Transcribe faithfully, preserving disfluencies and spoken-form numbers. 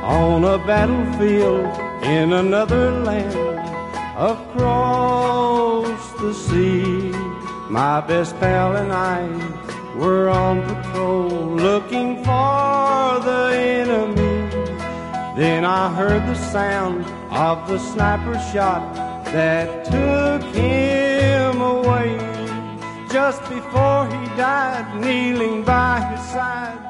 on a battlefield in another land, across the sea. My best pal and I were on patrol looking for the enemy. Then I heard the sound of the sniper shot that took him away. Just before he died, kneeling by his side,